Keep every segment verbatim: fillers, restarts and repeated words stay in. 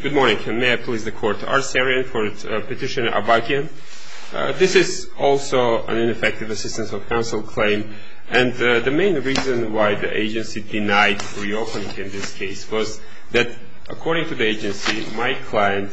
Good morning, and may I please the court. Arsarian for uh, petitioner Avakian. Uh, this is also an ineffective assistance of counsel claim, and uh, the main reason why the agency denied reopening in this case was that, according to the agency, my client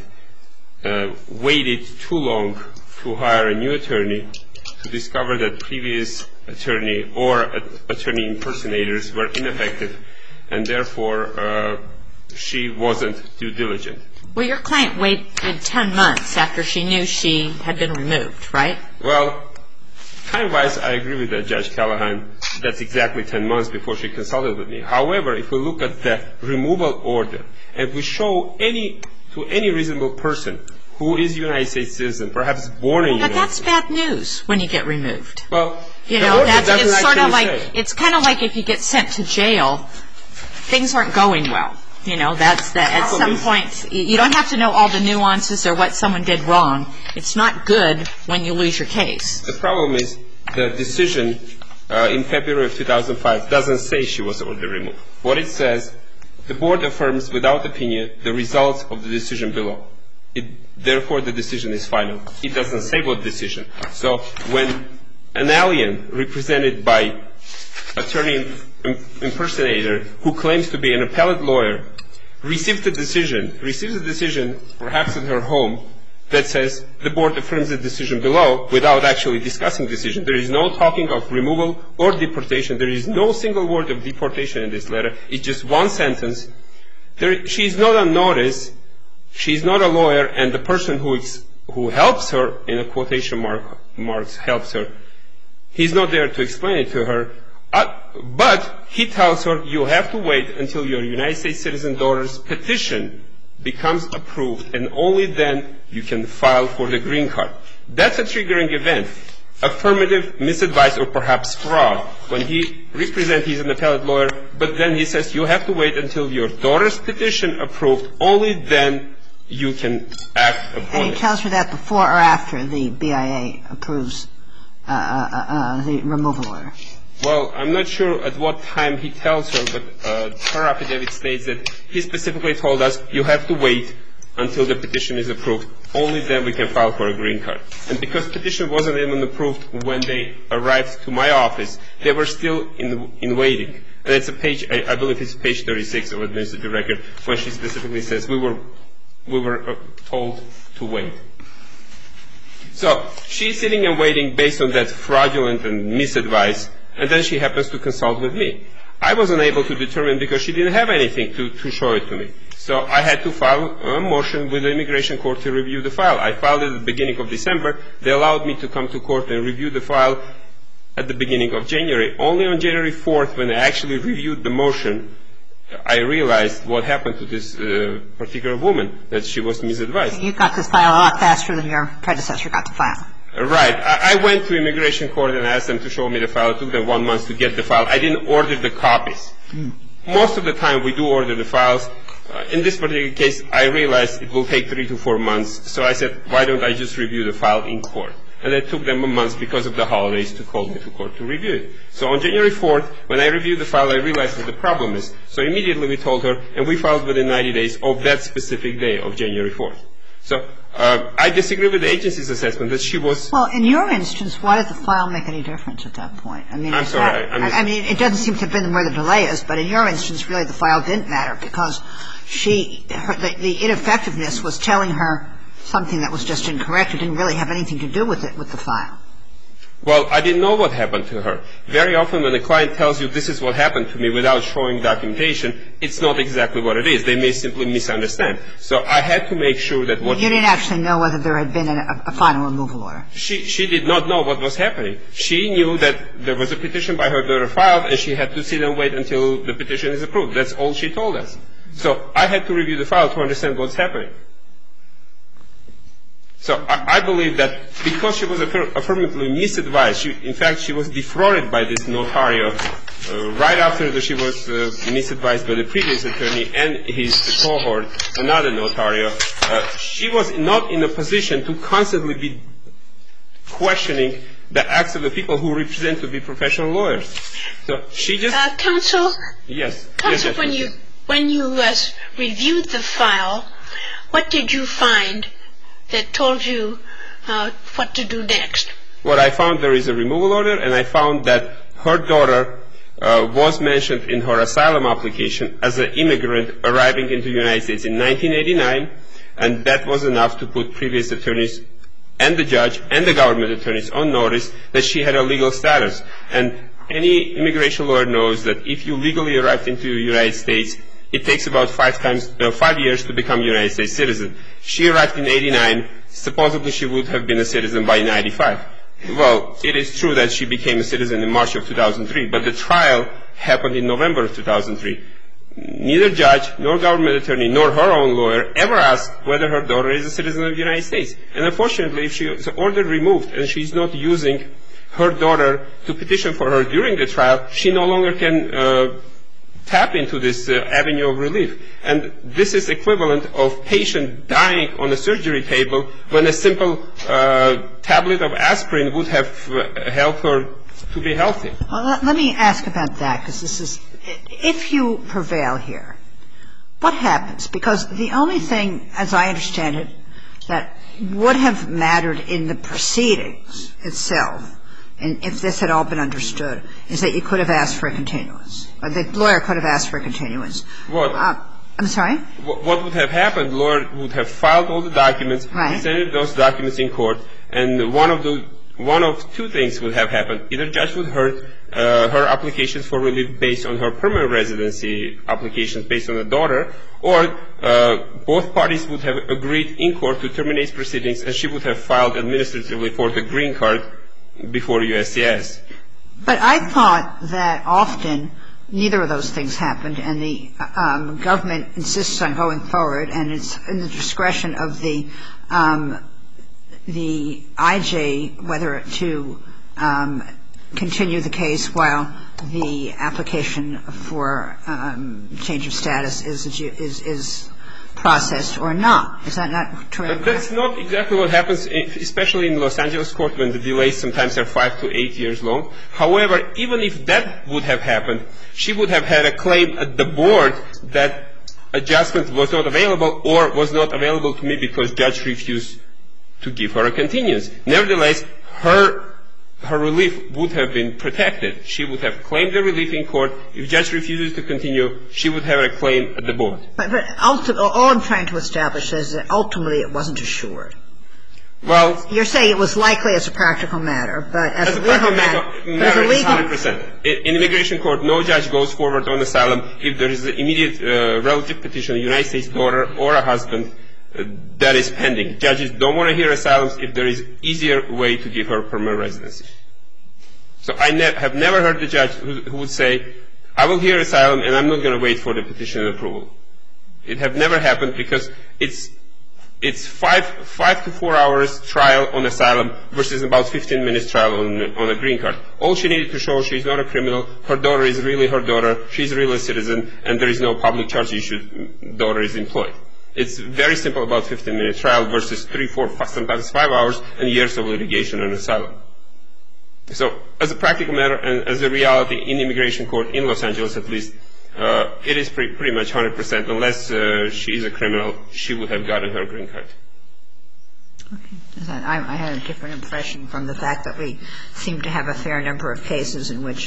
uh, waited too long to hire a new attorney to discover that previous attorney or uh, attorney impersonators were ineffective, and therefore uh, she wasn't due diligent. Well, your client waited ten months after she knew she had been removed, right? Well, time-wise, I agree with that, Judge Callahan. That's exactly ten months before she consulted with me. However, if we look at the removal order, and we show any to any reasonable person who is a United States citizen, perhaps born in the United States. But that's bad news when you get removed. Well, you know, that's it's sort of like say. it's kind of like if you get sent to jail, things aren't going well. You know, that's that at some point you don't have to know all the nuances or what someone did wrong. It's not good when you lose your case. The problem is the decision uh, in February of two thousand five doesn't say she was ordered removed. What it says, the board affirms without opinion the results of the decision below. It, therefore, the decision is final. It doesn't say what decision. So when an alien represented by attorney impersonator who claims to be an appellate lawyer receives the decision, receives a decision perhaps at her home that says the board affirms the decision below without actually discussing the decision. There is no talking of removal or deportation. There is no single word of deportation in this letter. It's just one sentence. There, she is not on notice. She is not a lawyer, and the person who is, who helps her, in a quotation mark, marks, helps her, he's not there to explain it to her. Uh, but he tells her you have to wait until your United States citizen daughter's petition becomes approved, and only then you can file for the green card. That's a triggering event. Affirmative misadvice or perhaps fraud. When he represents, he's an appellate lawyer, but then he says you have to wait until your daughter's petition approved, only then you can act upon it. And he tells her that before or after the B I A approves uh, uh, uh, the removal order? Well, I'm not sure at what time he tells her, but uh, her affidavit states that he specifically told us you have to wait until the petition is approved. Only then we can file for a green card. And because petition wasn't even approved when they arrived to my office, they were still in in waiting. And it's a page, I, I believe it's page thirty-six of administrative record, when she specifically says we were we were uh, told to wait. So she's sitting and waiting based on that fraudulent and misadvice. And then she happens to consult with me. I wasn't able to determine because she didn't have anything to, to show it to me. So I had to file a motion with the immigration court to review the file. I filed it at the beginning of December. They allowed me to come to court and review the file at the beginning of January. Only on January fourth, when I actually reviewed the motion, I realized what happened to this uh, particular woman, that she was misadvised. You got this file a lot faster than your predecessor got the file. Right. I, I went to immigration court and asked them to show me the file. It took them one month to get the file. I didn't order the copies. Mm. Most of the time we do order the files. Uh, in this particular case, I realized it will take three to four months. So I said, why don't I just review the file in court? And it took them a month because of the holidays to call me to court to review it. So on January fourth, when I reviewed the file, I realized what the problem is. So immediately we told her, and we filed within ninety days of that specific day of January fourth. So uh, I disagree with the agency's assessment that she was. Well, in your instance, why did the file make any difference at that point? I mean, I'm sorry. That, I, I mean, it doesn't seem to have been where the delay is, but in your instance, really, the file didn't matter because she, her, the, the ineffectiveness was telling her something that was just incorrect. It didn't really have anything to do with it, with the file. Well, I didn't know what happened to her. Very often when a client tells you this is what happened to me without showing documentation, it's not exactly what it is. They may simply misunderstand. So I had to make sure that what... You didn't actually know whether there had been a, a final removal order. She, she did not know what was happening. She knew that there was a petition by her daughter filed, and she had to sit and wait until the petition is approved. That's all she told us. So I had to review the file to understand what's happening. So I, I believe that because she was affirm- affirmatively misadvised, she, in fact, she was defrauded by this notario uh, right after that she was uh, misadvised by the previous attorney and his cohort, another notario. Uh, she was not in a position to constantly be questioning the acts of the people who represent to be professional lawyers. So she just... Uh, counsel? Yes. Counsel, yes, when you, when you uh, reviewed the file, what did you find that told you uh, what to do next? What I found, there is a removal order, and I found that her daughter uh, was mentioned in her asylum application as an immigrant arriving into the United States in nineteen eighty-nine, and that was enough to put previous attorneys and the judge and the government attorneys on notice that she had a legal status. And any immigration lawyer knows that if you legally arrived into the United States, it takes about five times, uh, five years to become a United States citizen. She arrived in eighty-nine. Supposedly she would have been a citizen by ninety-five. Well, it is true that she became a citizen in March of two thousand three, but the trial happened in November of two thousand three. Neither judge, nor government attorney, nor her own lawyer ever asked whether her daughter is a citizen of the United States. And unfortunately, if she is ordered removed and she's not using her daughter to petition for her during the trial, she no longer can uh, tap into this uh, avenue of relief. And this is equivalent of patient dying on a surgery table when a simple uh, tablet of aspirin would have uh, helped her to be healthy. Well, let, let me ask about that, because this is, if you prevail here, what happens? Because the only thing, as I understand it, that would have mattered in the proceedings itself, and if this had all been understood, is that you could have asked for a continuance. Or the lawyer could have asked for a continuance. What? Uh, I'm sorry? What would have happened, the lawyer would have filed all the documents, right. presented those documents in court, and one of the One of two things would have happened. Either judge would hurt uh, her applications for relief based on her permanent residency applications based on the daughter, or uh, both parties would have agreed in court to terminate proceedings, and she would have filed administratively for the green card before U S C S. But I thought that often neither of those things happened, and the um, government insists on going forward, and it's in the discretion of the um, the I J whether to um, continue the case while the application for um, change of status is, is is processed or not. Is that not true? But that's not exactly what happens, especially in Los Angeles court, when the delays sometimes are five to eight years long. However, even if that would have happened, she would have had a claim at the board that adjustment was not available or was not available to me because judge refused to give her a continuance. Nevertheless, her her relief would have been protected. She would have claimed the relief in court. If judge refuses to continue, she would have a claim at the board. But, but ultimately, all I'm trying to establish is that ultimately it wasn't assured. Well, you're saying it was likely as a practical matter, but as, as a legal matter, matter, matter it's one hundred percent. In immigration court, no judge goes forward on asylum if there is an immediate uh, relative petition, a United States daughter or a husband, Uh, that is pending. Judges don't want to hear asylums if there is easier way to give her permanent residency. So I ne- have never heard the judge who, who would say, I will hear asylum and I'm not going to wait for the petition and approval. It have never happened because it's it's five five to four hours trial on asylum versus about fifteen minutes trial on on a green card. All she needed to show, she's not a criminal, her daughter is really her daughter, she's really a citizen, and there is no public charge issue, daughter is employed. It's very simple, about fifteen minute trial versus three, four, five, sometimes five hours and years of litigation on asylum. So as a practical matter and as a reality in immigration court, in Los Angeles at least, uh, it is pre- pretty much one hundred percent. Unless uh, she is a criminal, she would have gotten her green card. Okay. I, I had a different impression from the fact that we seem to have a fair number of cases in which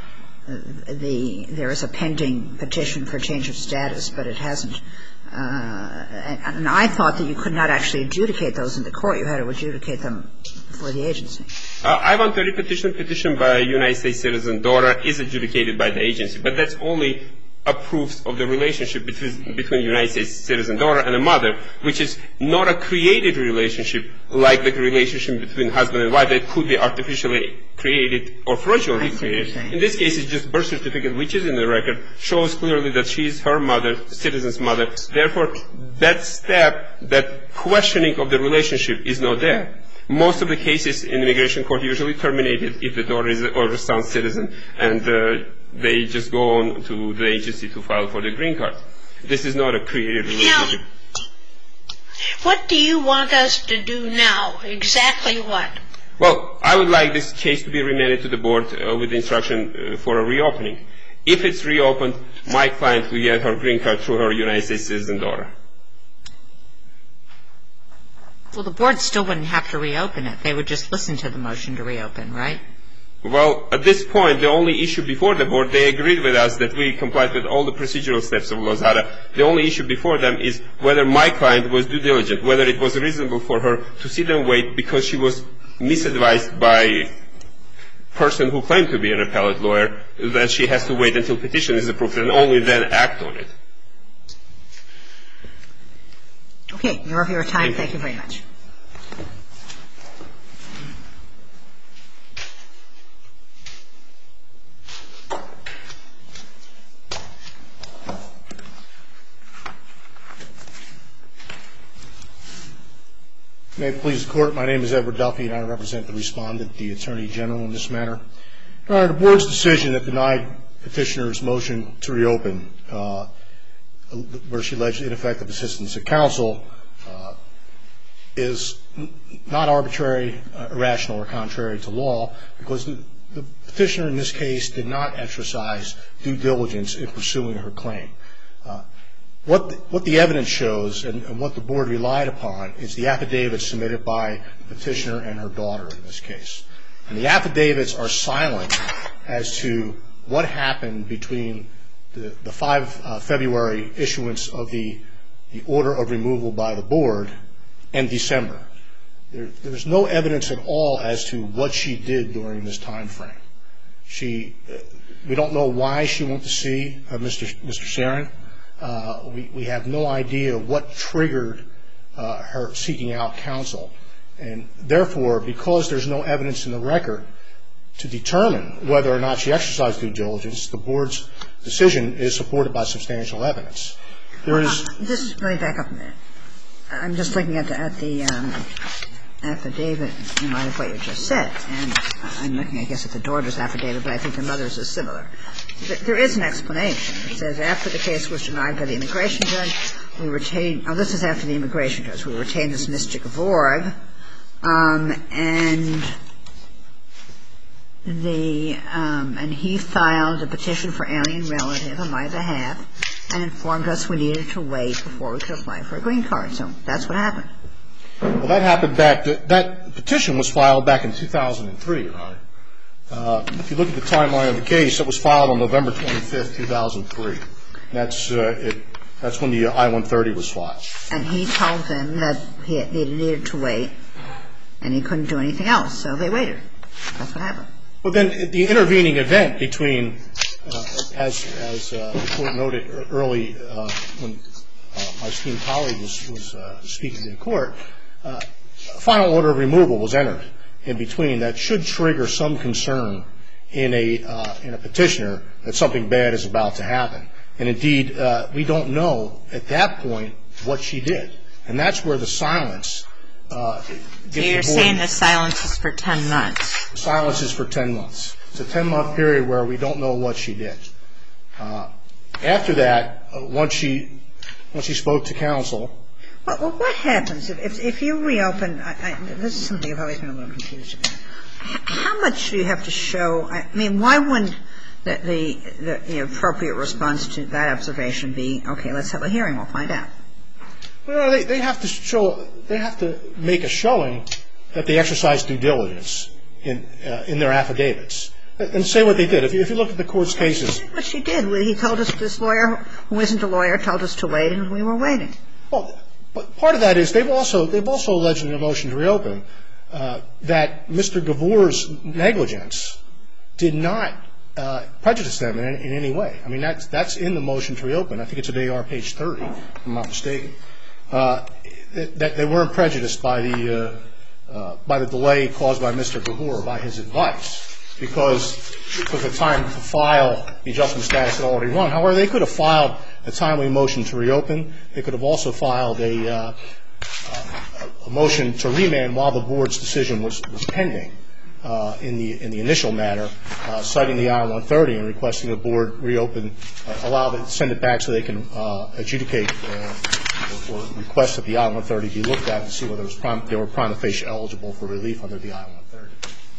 the there is a pending petition for change of status, but it hasn't. Uh, and, and I thought that you could not actually adjudicate those in the court. You had to adjudicate them for the agency. Uh, I one thirty petition, petition by a United States citizen daughter is adjudicated by the agency, but that's only a proof of the relationship between, between a United States citizen daughter and a mother, which is not a created relationship like the relationship between husband and wife that could be artificially created or fraudulently created. In this case, it's just birth certificate, which is in the record, shows clearly that she is her mother, citizen's mother. Therefore, that step, that questioning of the relationship is not there. Most of the cases in immigration court usually terminated if the daughter is or the son's citizen, and uh, they just go on to the agency to file for the green card. This is not a created relationship. Now, what do you want us to do now? Exactly what? Well, I would like this case to be remanded to the board uh, with instruction uh, for a reopening. If it's reopened, my client will get her green card through her United States citizen daughter. Well, the board still wouldn't have to reopen it. They would just listen to the motion to reopen, right? Well, at this point, the only issue before the board, they agreed with us that we complied with all the procedural steps of Lozada. The only issue before them is whether my client was due diligent, whether it was reasonable for her to sit and wait because she was misadvised by a person who claimed to be an appellate lawyer that she has to wait until petition is approved and only then act on it. Okay. You're over your time. Thank you very much. May it please the Court, my name is Edward Duffy, and I represent the respondent, the Attorney General, in this matter. Your Honor, the Board's decision that denied Petitioner's motion to reopen, uh, where she alleged ineffective assistance of counsel, uh, is not arbitrary, uh, irrational, or contrary to law, because the, the Petitioner in this case did not exercise due diligence in pursuing her claim. Uh, What the, what the evidence shows and, and what the Board relied upon is the affidavits submitted by the Petitioner and her daughter in this case. And the affidavits are silent as to what happened between the, the five uh, February issuance of the, the order of removal by the Board and December. There, there's no evidence at all as to what she did during this time frame. She, uh, we don't know why she went to see uh, Mister Mister Sarin. Uh, we, we have no idea what triggered uh, her seeking out counsel. And therefore, because there's no evidence in the record to determine whether or not she exercised due diligence, the Board's decision is supported by substantial evidence. There is... Uh, just let me back up a minute. I'm just looking at the, at the um, affidavit in light of what you just said. And I'm looking, I guess, at the daughter's affidavit, but I think the mother's is similar. There is an explanation. It says, after the case was denied by the immigration judge, we retained, oh, this is after the immigration judge, we retained this Mister Gvorg, um, and the, um, and he filed a petition for alien relative on my behalf and informed us we needed to wait before we could apply for a green card. So that's what happened. Well, that happened back, to, that petition was filed back in two thousand three, Your Honor. Uh, if you look at the timeline of the case, it was filed on November twenty-fifth, two thousand three. That's, uh, it, that's when the I one thirty was filed. And he told them that he needed to wait, and he couldn't do anything else, so they waited. That's what happened. Well, then the intervening event between, uh, as, as uh, the Court noted early uh, when uh, my esteemed colleague was, was uh, speaking to the Court, uh, a final order of removal was entered in between that should trigger some concern in a uh, in a petitioner that something bad is about to happen. And indeed, uh, we don't know at that point what she did, and that's where the silence. Uh, so you're saying the silence is for ten months. The silence is for ten months. It's a ten-month period where we don't know what she did. Uh, after that, uh, once she once she spoke to counsel. Well, well, what happens if, if, if you reopen? I, I, this is something I've always been a little confused about. How much do you have to show? I mean, why wouldn't the, the, the, the appropriate response to that observation be, okay, let's have a hearing, we'll find out? Well, they, they have to show, they have to make a showing that they exercised due diligence in uh, in their affidavits and say what they did. If you, if you look at the Court's cases. What she did, he told us, this lawyer who isn't a lawyer told us to wait, and we were waiting. Well, but part of that is they've also they've also alleged in their motion to reopen uh, that Mister Gvor's negligence did not uh, prejudice them in, in any way. I mean, that's that's in the motion to reopen. I think it's at A R page thirty, if I'm not mistaken. Uh, that, that they weren't prejudiced by the uh, uh, by the delay caused by Mister Gvor, by his advice, because because the time to file the adjustment status had already run. However, they could have filed a timely motion to reopen. They could have also filed a, uh, a motion to remand while the Board's decision was, was pending uh, in the in the initial matter, uh, citing the I one thirty and requesting the Board reopen, uh, allow them, send it back so they can uh, adjudicate uh, or, or request that the I one thirty be looked at and see whether it was prim- they were prima facie eligible for relief under the I one thirty.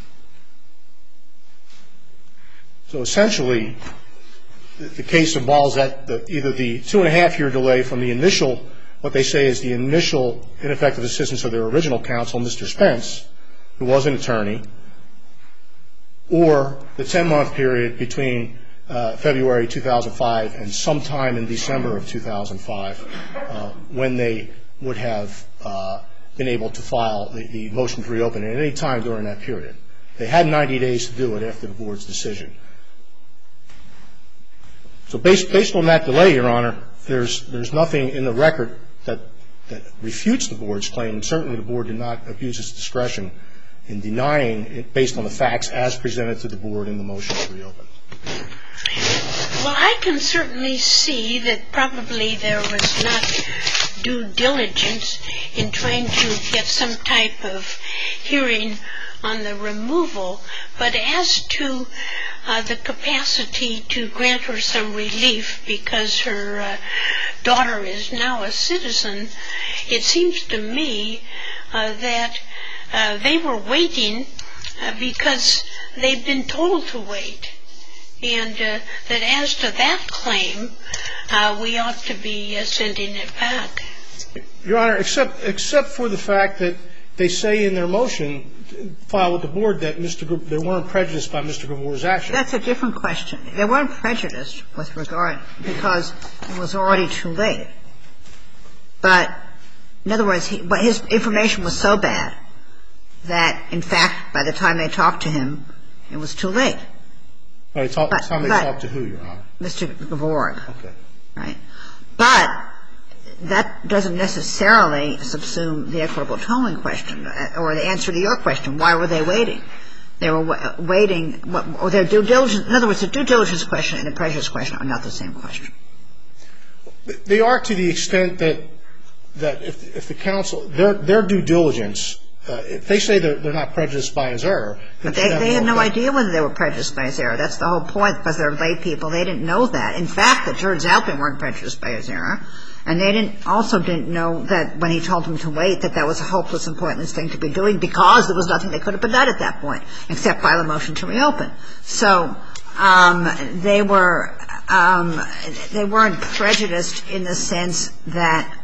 So essentially, the, the case involves that the, either the two and a half year delay from the initial what they say is the initial ineffective assistance of their original counsel, Mister Spence, who was an attorney, or the ten-month period between uh, February two thousand five and sometime in December of two thousand five, uh, when they would have uh, been able to file the, the motion to reopen at any time during that period. They had ninety days to do it after the board's decision. So based, based on that delay, Your Honor, there's, there's nothing in the record that, that refutes the board's claim, and certainly the board did not abuse its discretion in denying it based on the facts as presented to the board in the motion to reopen. Well, I can certainly see that probably there was not due diligence in trying to get some type of hearing on the removal, but as to uh, the capacity to grant her some relief because her uh, daughter is now a citizen, it seems to me uh, that uh, they were waiting uh, because they've been told to wait, and uh, that as to that claim, uh, we ought to be uh, sending it back. Your Honor, except except for the fact that they say in their motion filed with the board that Mister Gr- they weren't prejudiced by Mister Gavor's action. That's a different question. They weren't prejudiced with regard because it was already too late. But in other words, he, but his information was so bad that, in fact, by the time they talked to him, it was too late. By the time they talked to who, Your Honor? Mister Gavor. Okay. Right. But that doesn't necessarily subsume the equitable tolling question or the answer to your question. Why were they waiting? They were waiting, or their due diligence. In other words, the due diligence question and the prejudice question are not the same question. They are to the extent that that if, if the counsel, their their due diligence, uh, if they say they're, they're not prejudiced by his error. But they, they had no idea whether they were prejudiced by his error. That's the whole point, because they're lay people. They didn't know that. In fact, it turns out they weren't prejudiced by his error. And they didn't also didn't know that when he told them to wait, that that was a hopeless and pointless thing to be doing because there was nothing that could have been done at that point except file a motion to reopen. So um, they were um, they weren't prejudiced in the sense that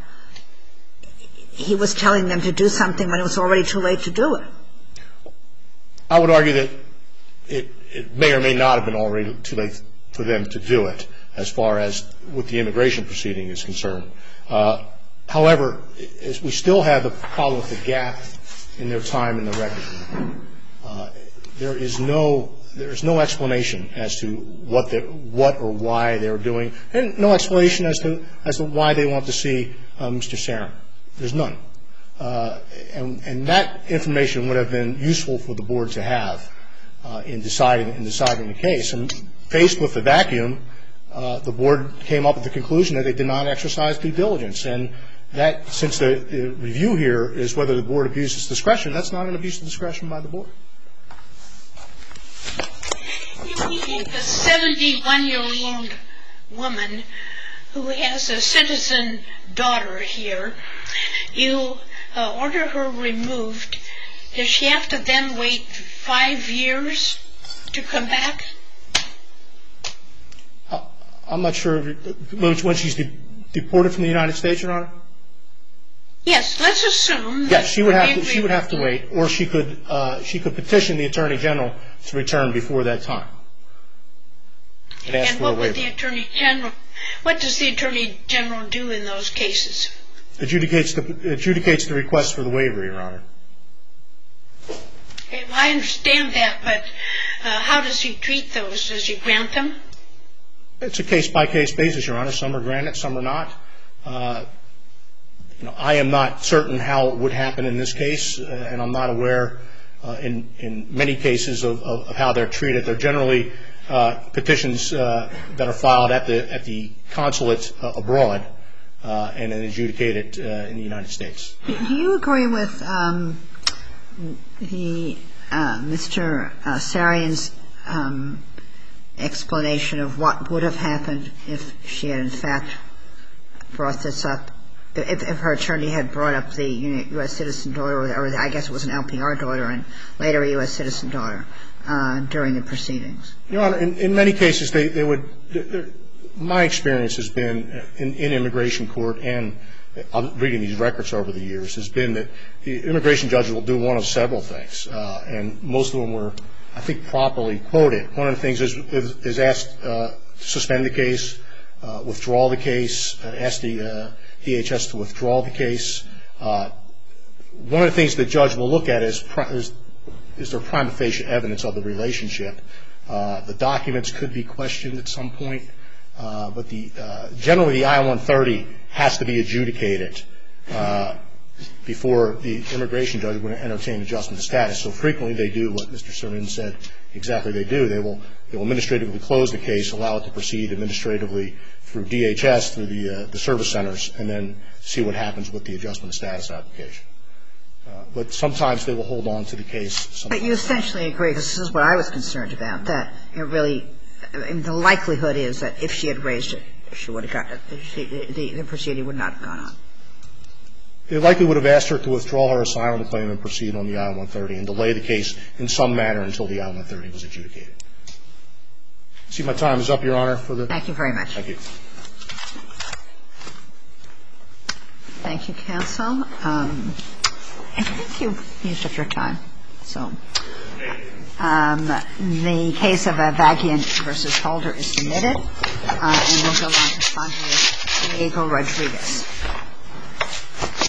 he was telling them to do something when it was already too late to do it. I would argue that it, it may or may not have been already too late for them to do it, as far as with the immigration proceeding is concerned. Uh, however, we still have the problem with the gap in their time in the record. Uh, there is no there is no explanation as to what the, what or why they were doing, and no explanation as to as to why they want to see uh, Mister Sarin. There's none, uh, and and that information would have been useful for the board to have uh, in deciding in deciding the case. And faced with the vacuum, Uh, the board came up with the conclusion that they did not exercise due diligence. And that, since the, the review here is whether the board abuses discretion, that's not an abuse of discretion by the board. If we take a seventy-one-year-old woman who has a citizen daughter here, you uh, order her removed, does she have to then wait five years to come back? I'm not sure when she's de- deported from the United States, Your Honor. Yes, let's assume. Yes, she would have to. She would have to wait, or she could. Uh, she could petition the Attorney General to return before that time. And ask and for what a waiver. would the Attorney General? What does the Attorney General do in those cases? Adjudicates the adjudicates the request for the waiver, Your Honor. Okay, well, I understand that, but uh, how does he treat those? Does he grant them? It's a case-by-case basis, Your Honor. Some are granted, some are not. Uh, you know, I am not certain how it would happen in this case, uh, and I'm not aware uh, in, in many cases of, of, of how they're treated. They're generally uh, petitions uh, that are filed at the at the consulate uh, abroad uh, and then adjudicated uh, in the United States. Do you agree with um, the uh, Mister Uh, Sarian's um, explanation of what would have happened if she had in fact brought this up, if, if her attorney had brought up the U S citizen daughter, or, or I guess it was an L P R daughter and later a U S citizen daughter uh, during the proceedings? Your Honor, in, in many cases they, they would, my experience has been in, in immigration court and I'm reading these records over the years, has been that the immigration judge will do one of several things, uh, and most of them were, I think, properly quoted. One of the things is, is, is ask uh, to suspend the case, uh, withdraw the case, uh, ask the uh, D H S to withdraw the case. Uh, one of the things the judge will look at is, is, is there prima facie evidence of the relationship. Uh, the documents could be questioned at some point, uh, but the uh, generally the I one thirty has to be adjudicated uh, before the immigration judge would entertain adjustment of status. So frequently they do what Mister Sermon said exactly they do. They will, they will administratively close the case, allow it to proceed administratively through D H S, through the, uh, the service centers, and then see what happens with the adjustment of status application. Uh, but sometimes they will hold on to the case. Sometimes. But you essentially agree, because this is what I was concerned about, that it really, I mean, the likelihood is that if she had raised it, she would have gotten it, she, the, the proceeding would not have gone on. They likely would have asked her to withdraw her asylum claim and proceed on the I one thirty and delay the case in some manner until the I one thirty was adjudicated. See, my time is up, Your Honor. For the Thank you very much. Thank you. Thank you, counsel. Um, I think you've used up your time. So, um, the case of Avagian versus Holder is submitted, uh, and we'll go on to Diego Rodriguez.